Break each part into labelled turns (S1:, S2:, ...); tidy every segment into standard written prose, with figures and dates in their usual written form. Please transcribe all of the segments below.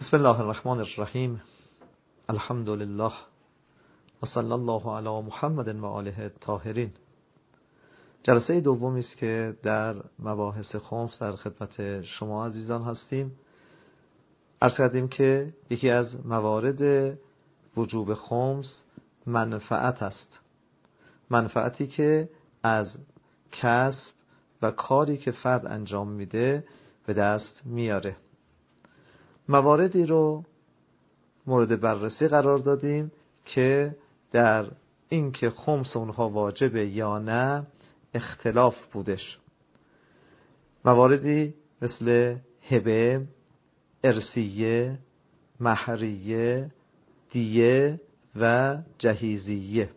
S1: بسم الله الرحمن الرحیم. الحمد لله و صلی الله علی محمد و آله الطاهرین. جلسه دومی است که در مباحث خمس در خدمت شما عزیزان هستیم. عرض کردیم که یکی از موارد وجوب خمس منفعت است. منفعتی که از کسب و کاری که فرد انجام میده به دست میاره. مواردی رو مورد بررسی قرار دادیم که در این که خمس اونها واجبه یا نه اختلاف بودش. مواردی مثل هبه، ارثیه، مهریه، دیه و جهیزیه.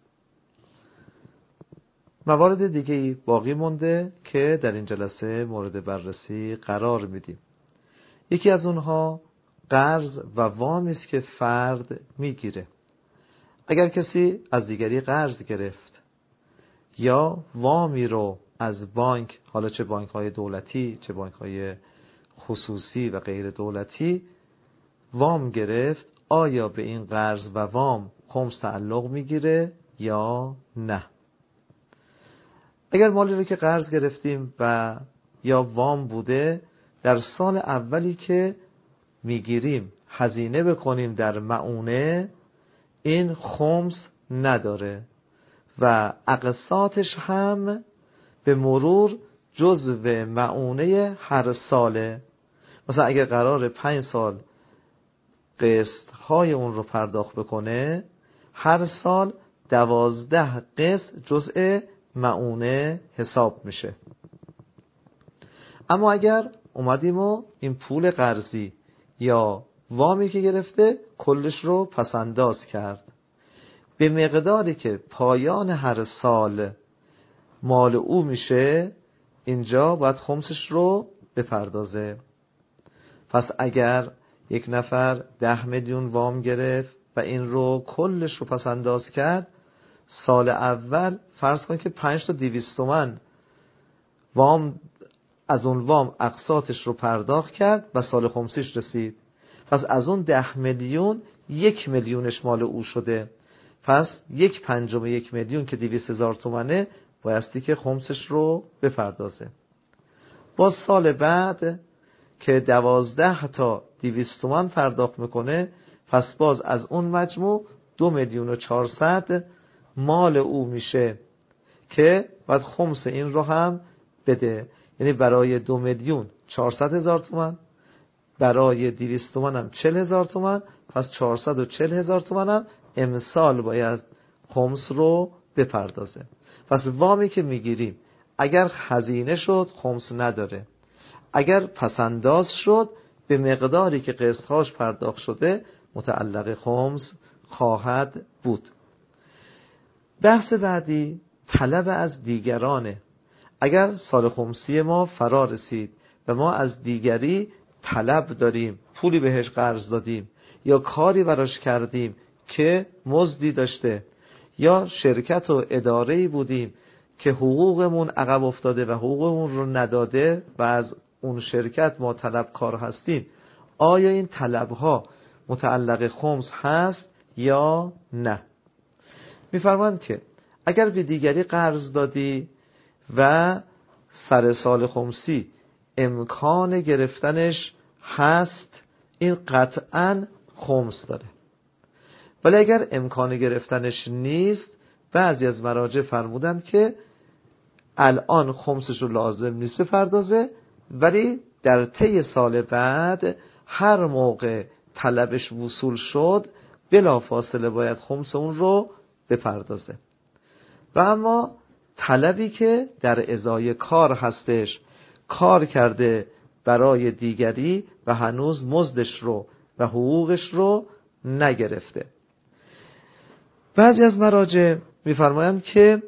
S1: موارد دیگه باقی مونده که در این جلسه مورد بررسی قرار میدیم. یکی از اونها قرض و وامی است که فرد میگیره. اگر کسی از دیگری قرض گرفت یا وامی رو از بانک، حالا چه بانک‌های دولتی چه بانک‌های خصوصی و غیر دولتی وام گرفت، آیا به این قرض و وام خمس تعلق میگیره یا نه؟ اگر مالی رو که قرض گرفتیم و یا وام بوده، در سال اولی که میگیریم هزینه بکنیم در مؤونه، این خمس نداره و اقساطش هم به مرور جزو مؤونه هر ساله. مثلا اگر قرار 5 سال قسط های اون رو پرداخت بکنه، هر سال 12 قسط جزء مؤونه حساب میشه. اما اگر اومدیم و این پول قرضی یا وامی که گرفته کلش رو پسنداز کرد، به مقداری که پایان هر سال مال او میشه، اینجا باید خمسش رو بپردازه. پس اگر یک نفر 10 میلیون وام گرفت و این رو کلش رو پسنداز کرد، سال اول فرض کن که 5 تا 200 تومن وام از اون وام اقساطش رو پرداخت کرد و سال خمسیش رسید. پس از اون 10 میلیون 1 میلیونش مال او شده. پس 1/5 1 میلیون که 200,000 تومنه بایستی که خمسش رو بپردازه. باز سال بعد که 12 تا 200 تومن پرداخت میکنه، پس باز از اون مجموع 2,400,000 مال او میشه که باید خمس این رو هم بده. یعنی برای 2,400,000 تومان، برای 200 تومان هم 40,000 تومان، پس 440,000 تومان هم امسال باید خمس رو بپردازه. پس وامی که میگیریم اگر هزینه شد خمس نداره، اگر پسنداز شد به مقداری که قسطهاش پرداخت شده متعلق خمس خواهد بود. بحث بعدی طلب از دیگرانه. اگر سال خمسی ما فرا رسید و ما از دیگری طلب داریم، پولی بهش قرض دادیم یا کاری براش کردیم که مزدی داشته، یا شرکت و اداره‌ای بودیم که حقوقمون عقب افتاده و حقوقمون رو نداده و از اون شرکت ما طلبکار هستیم، آیا این طلبها متعلق خمس هست یا نه؟ می‌فرمایند که اگر به دیگری قرض دادی و سر سال خمسی امکان گرفتنش هست، این قطعاً خمس داره. ولی اگر امکان گرفتنش نیست، بعضی از مراجع فرمودن که الان خمسش رو لازم نیست بپردازه، ولی در طی سال بعد هر موقع طلبش وصول شد بلافاصله باید خمس اون رو بپردازه. و اما طلبی که در ازای کار هستش، کار کرده برای دیگری و هنوز مزدش رو و حقوقش رو نگرفته، بعضی از مراجع میفرمایند که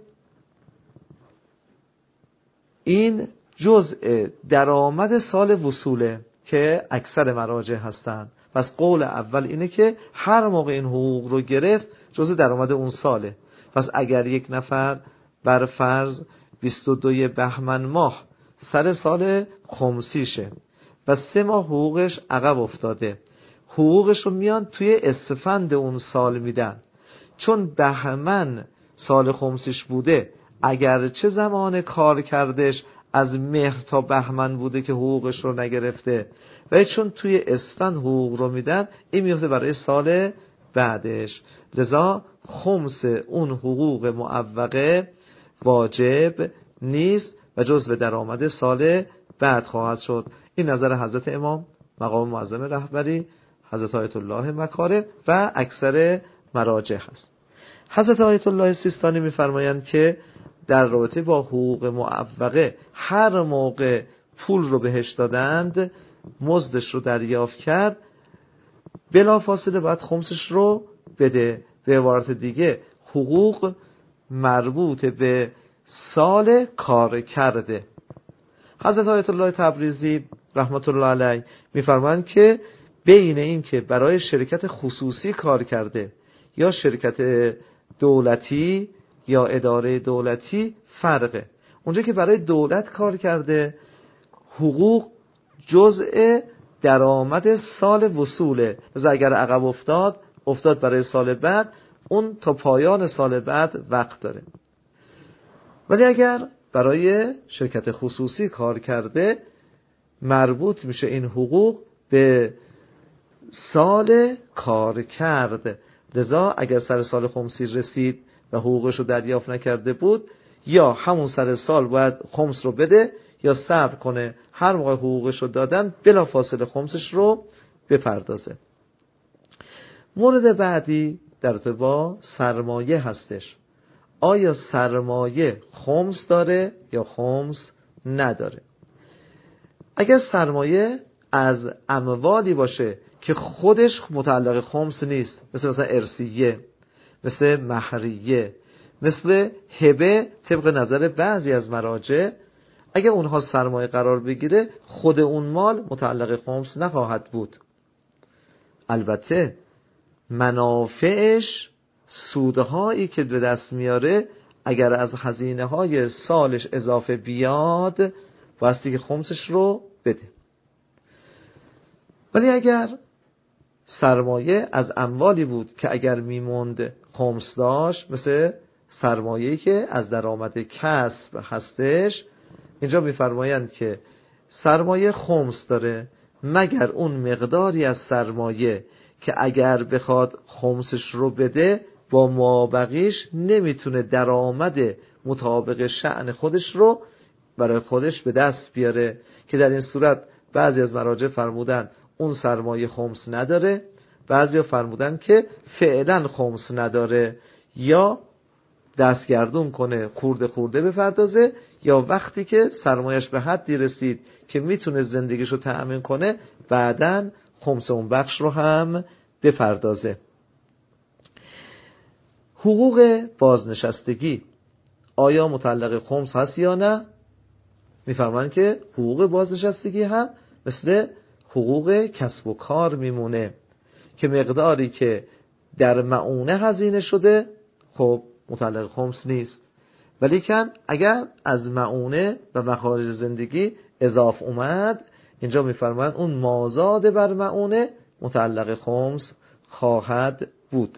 S1: این جزء درآمد سال وصوله که اکثر مراجع هستند. پس قول اول اینه که هر موقع این حقوق رو گرفت جزء درآمد اون ساله. پس اگر یک نفر بر فرض 22 بهمن ماه سر سال خمسیشه و 3 ماه حقوقش عقب افتاده، حقوقش رو میان توی اسفند اون سال میدن. چون بهمن سال خمسیش بوده، اگر چه زمان کار کردش از مهر تا بهمن بوده که حقوقش رو نگرفته، و چون توی اسفند حقوق رو میدن، این میفته برای سال بعدش. لذا خمس اون حقوق معوقه واجب نیست و جزو درآمد سال بعد خواهد شد. این نظر حضرت امام مقام معظم رهبری، حضرت آیت الله مکارم و اکثر مراجع هست. حضرت آیت الله سیستانی میفرمایند که در رابطه با حقوق معوقه هر موقع پول رو بهش دادند، مزدش رو دریافت کرد، بلافاصله باید خمسش رو بده. به عبارت دیگه حقوق مربوط به سال کار کرده. حضرت آیت الله تبریزی رحمت الله علیه میفرمایند که بین این که برای شرکت خصوصی کار کرده یا شرکت دولتی یا اداره دولتی فرقه. اونجا که برای دولت کار کرده، حقوق جزء درآمد سال وصوله، مثلا اگر عقب افتاد برای سال بعد، اون تا پایان سال بعد وقت داره. ولی اگر برای شرکت خصوصی کار کرده، مربوط میشه این حقوق به سال کار کرده. لذا اگر سر سال خمسی رسید و حقوقش رو دریافت نکرده بود، یا همون سر سال باید خمس رو بده یا صبر کنه هر موقع حقوقش رو دادن بلافاصله خمسش رو بپردازه. مورد بعدی در ارتباط با سرمایه هستش. آیا سرمایه خمس داره یا خمس نداره؟ اگر سرمایه از اموالی باشه که خودش متعلق خمس نیست، مثلا ارثیه، مثل مهریه، مثل هبه، طبق نظر بعضی از مراجع اگر اونها سرمایه قرار بگیره، خود اون مال متعلق خمس نخواهد بود. البته منافعش، سودهایی که به دست میاره، اگر از هزینه های سالش اضافه بیاد، بایستی که خمسش رو بده. ولی اگر سرمایه از اموالی بود که اگر میموند خمس داشت، مثل سرمایه‌ای که از درآمد کسب هستش، اینجا میفرمایند که سرمایه خمس داره مگر اون مقداری از سرمایه که اگر بخواد خمسش رو بده، با مابقیش نمیتونه درآمد مطابق شأن خودش رو برای خودش به دست بیاره، که در این صورت بعضی از مراجع فرمودن اون سرمایه خمس نداره، بعضی فرمودن که فعلا خمس نداره، یا دستگردون کنه، خورده خورده بپردازه، یا وقتی که سرمایش به حدی رسید که میتونه زندگیشو تأمین کنه، بعداً خمس اون بخش رو هم بپردازه. حقوق بازنشستگی آیا متعلق خمس هست یا نه؟ میفرمان که حقوق بازنشستگی هم مثل حقوق کسب و کار میمونه که مقداری که در مؤونه هزینه شده خب متعلق خمس نیست، ولیکن اگر از مؤونه و مخارج زندگی اضاف اومد، اینجا میفرمان اون مازاد بر مؤونه متعلق خمس خواهد بود.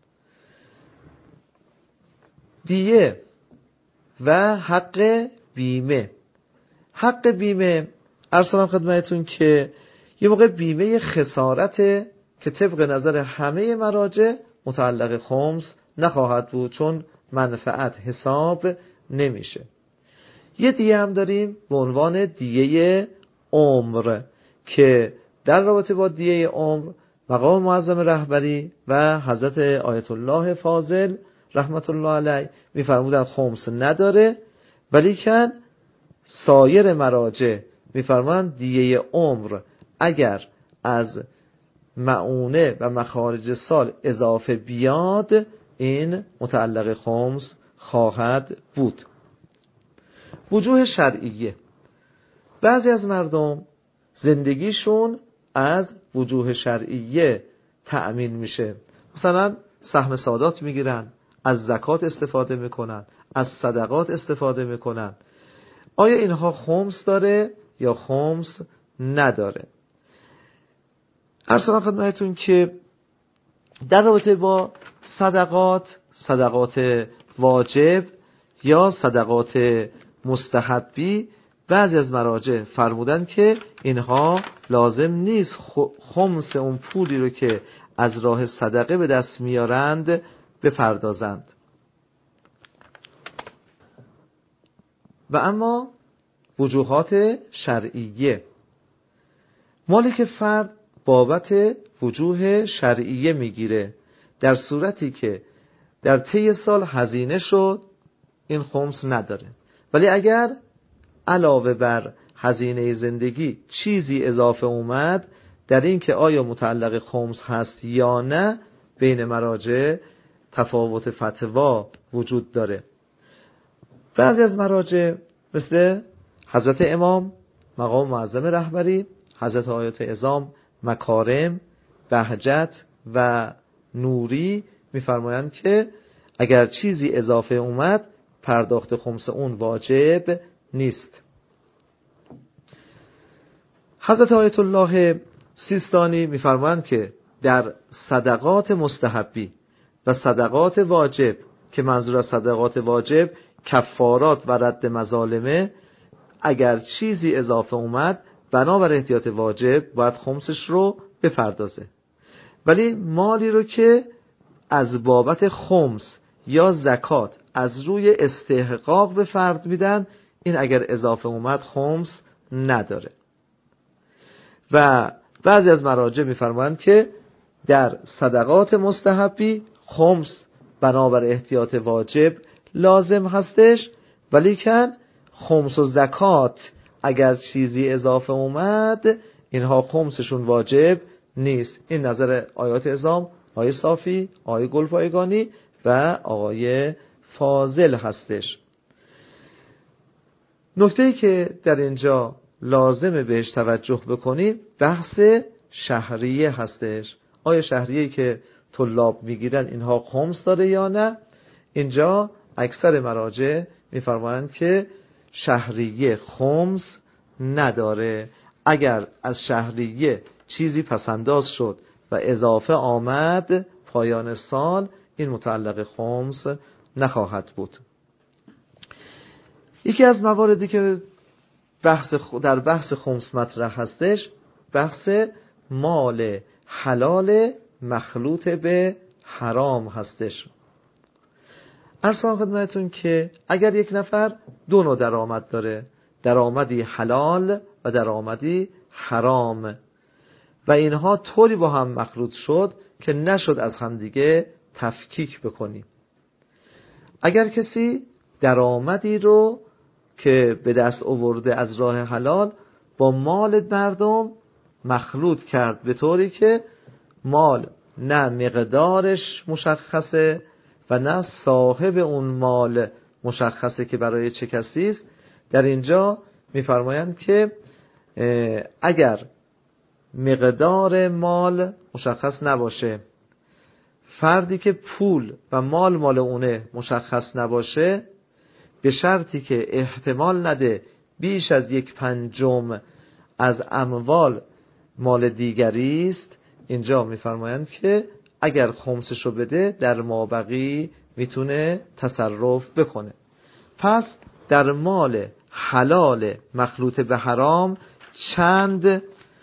S1: دیه و حق بیمه. حق بیمه ارسلم خدمتون که یه موقع بیمه خسارته که طبق نظر همه مراجع متعلق خمس نخواهد بود، چون منفعت حساب نمیشه. یه دیه هم داریم به عنوان دیه عمر که در رابطه با دیه عمر مقام معظم رهبری و حضرت آیت الله فاضل رحمت الله علیه میفرمودن خمس نداره، ولیکن سایر مراجع میفرمایند دیه عمر اگر از مؤونه و مخارج سال اضافه بیاد، این متعلق خمس خواهد بود. وجوه شرعیه. بعضی از مردم زندگیشون از وجوه شرعیه تأمین میشه، مثلا سهم سادات میگیرن، از زکات استفاده میکنن، از صدقات استفاده میکنن. آیا اینها خمس داره یا خمس نداره؟ عرض کنم خدمتتون که در رابطه با صدقات واجب یا صدقات مستحبی، بعضی از مراجع فرمودن که اینها لازم نیست خمس اون پولی رو که از راه صدقه به دست میارند بپردازند. و اما وجوهات شرعیه، مالی که فرد بابت وجوه شرعیه میگیره در صورتی که در طی سال هزینه شد، این خمس نداره. ولی اگر علاوه بر هزینه زندگی چیزی اضافه اومد، در این که آیا متعلق خمس هست یا نه، بین مراجع تفاوت فتوا وجود داره. بعضی از مراجع مثل حضرت امام مقام معظم رهبری، حضرت آیت اعظام مکارم، بهجت و نوری میفرمایند که اگر چیزی اضافه اومد، پرداخت خمس اون واجب نیست. حضرت آیت الله سیستانی میفرمایند که در صدقات مستحبی و صدقات واجب، که منظور از صدقات واجب کفارات و رد مظالمه، اگر چیزی اضافه اومد بنابر احتیاط واجب باید خمسش رو بپردازه. ولی مالی رو که از بابت خمس یا زکات از روی استحقاق به فرد میدن، این اگر اضافه اومد خمس نداره. و بعضی از مراجع میفرمایند که در صدقات مستحبی خمس بنابر احتیاط واجب لازم هستش، ولی که خمس و زکات اگر چیزی اضافه اومد، اینها خمسشون واجب نیست. این نظر آیات اعظام، آقای صافی، آقای گلپایگانی و آقای فاضل هستش. نکته‌ای که در اینجا لازمه بهش توجه بکنیم بحث شهریه هستش. آیا شهریه‌ای که طلاب میگیرن اینها خمس داره یا نه؟ اینجا اکثر مراجع میفرمایند که شهریه خمس نداره. اگر از شهریه چیزی پسنداز شد و اضافه آمد پایان سال، این متعلق خمس نخواهد بود. یکی از مواردی که در بحث خمس مطرح هستش، بحث مال حلال مخلوط به حرام هستش. عرض کنم خدمتتون که اگر یک نفر دو نوع درآمد داره، درآمدی حلال و درآمدی حرام، و اینها طوری با هم مخلوط شد که نشد از همدیگه تفکیک بکنیم. اگر کسی درآمدی رو که به دست آورده از راه حلال با مال مردم مخلوط کرد به طوری که مال نه مقدارش مشخصه و نه صاحب اون مال مشخصه که برای چه کسی است، در اینجا میفرمایند که اگر مقدار مال مشخص نباشه، فردی که پول و مال اونه مشخص نباشه، به شرطی که احتمال نده بیش از 1/5 از اموال مال دیگری است، اینجا میفرمایند که اگر خمسشو بده در مابقی میتونه تصرف بکنه. پس در مال حلال مخلوط به حرام چند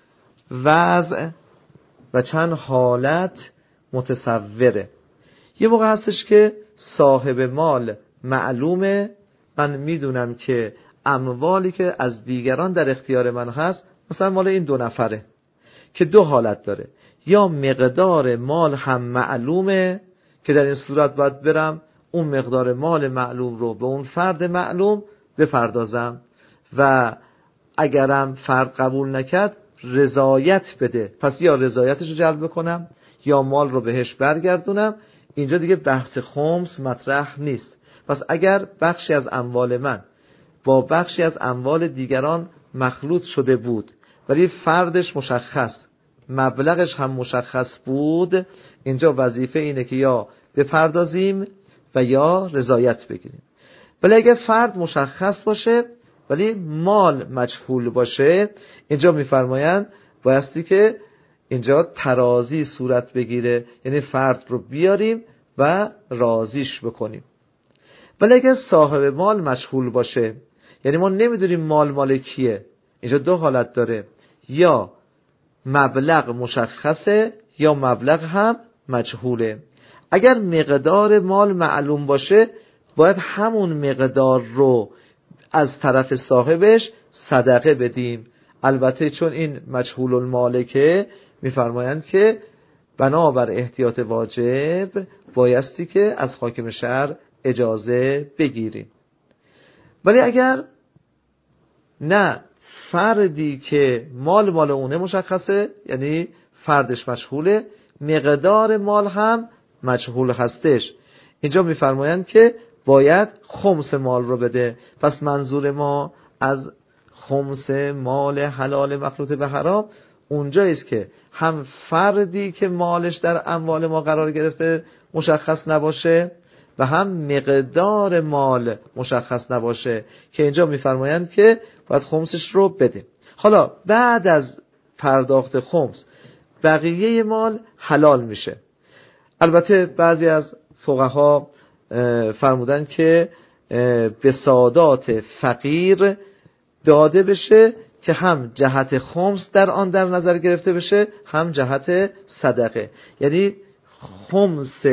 S1: وضع و چند حالت متصوره. یه موقع هستش که صاحب مال معلومه، من میدونم که اموالی که از دیگران در اختیار من هست مثلا مال این 2 نفره، که 2 حالت داره. یا مقدار مال هم معلومه که در این صورت باید برم اون مقدار مال معلوم رو به اون فرد معلوم بپردازم، و اگرم فرد قبول نکرد رضایت بده، پس یا رضایتش رو جلب کنم یا مال رو بهش برگردونم. اینجا دیگه بحث خمس مطرح نیست. پس اگر بخشی از اموال من با بخشی از اموال دیگران مخلوط شده بود ولی فردش مشخص، مبلغش هم مشخص بود، اینجا وظیفه اینه که یا بپردازیم و یا رضایت بگیریم. ولی اگر فرد مشخص باشه ولی مال مجهول باشه، اینجا میفرمایند بایستی که اینجا ترازی صورت بگیره، یعنی فرد رو بیاریم و راضیش بکنیم. ولی اگر صاحب مال مجهول باشه، یعنی ما نمیدونیم مال کیه، اینجا دو حالت داره، یا مبلغ مشخصه یا مبلغ هم مجهوله. اگر مقدار مال معلوم باشه باید همون مقدار رو از طرف صاحبش صدقه بدیم. البته چون این مجهول المالکه میفرمایند که بنابر احتیاط واجب بایستی که از حاکم شهر اجازه بگیریم. ولی اگر نه فردی که مال اونه مشخصه، یعنی فردش مجهوله، مقدار مال هم مجهول هستش، اینجا میفرمایند که باید خمس مال رو بده. پس منظور ما از خمس مال حلال مخلوط به حرام اونجایی است که هم فردی که مالش در اموال ما قرار گرفته مشخص نباشه و هم مقدار مال مشخص نباشه، که اینجا میفرمایند که باید خمسش رو بده. حالا بعد از پرداخت خمس بقیه مال حلال میشه. البته بعضی از فقها فرمودن که به سادات فقیر داده بشه که هم جهت خمس در آن در نظر گرفته بشه، هم جهت صدقه. یعنی خمس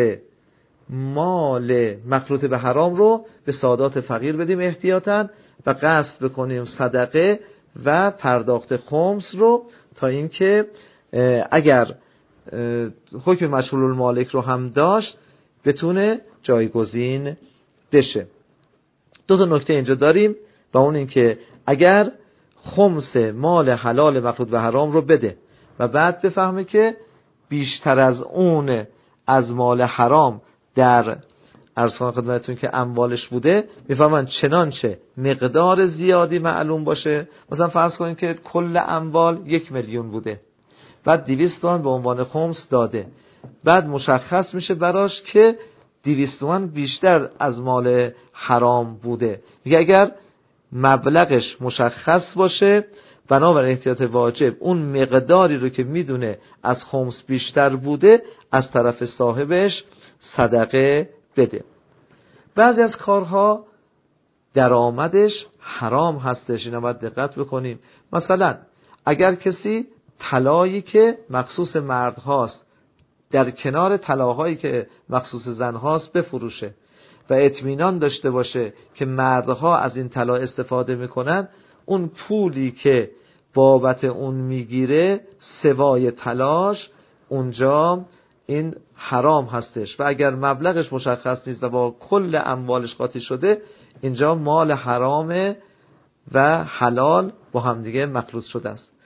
S1: مال مخلوط به حرام رو به سادات فقیر بدیم احتیاطاً و قصد بکنیم صدقه و پرداخت خمس رو، تا اینکه اگر حکم مجهول المالک رو هم داشت بتونه جایگزین بشه. دو تا نکته اینجا داریم و اون این که اگر خمس مال حلال مخلوط به حرام رو بده و بعد بفهمه که بیشتر از اون از مال حرام در عرض کنم خدمتتون که اموالش بوده، میفهمن چنانچه مقدار زیادی معلوم باشه. مثلا فرض کنید که کل اموال 1 میلیون بوده، بعد 200 تومان به عنوان خمس داده، بعد مشخص میشه براش که 200 تومان بیشتر از مال حرام بوده. میگه اگر مبلغش مشخص باشه بنابر احتیاط واجب اون مقداری رو که میدونه از خمس بیشتر بوده از طرف صاحبش صدقه بده. بعضی از کارها درآمدش حرام هستش، اینا باید دقت بکنیم. مثلا اگر کسی طلایی که مخصوص مرد هاست در کنار طلاهایی که مخصوص زن هاست بفروشه و اطمینان داشته باشه که مردها از این طلا استفاده میکنن، اون پولی که بابت اون میگیره سوای طلاش اونجا این حرام هستش. و اگر مبلغش مشخص نیست و با کل اموالش قاطی شده، اینجا مال حرام و حلال با همدیگه مخلوط شده است.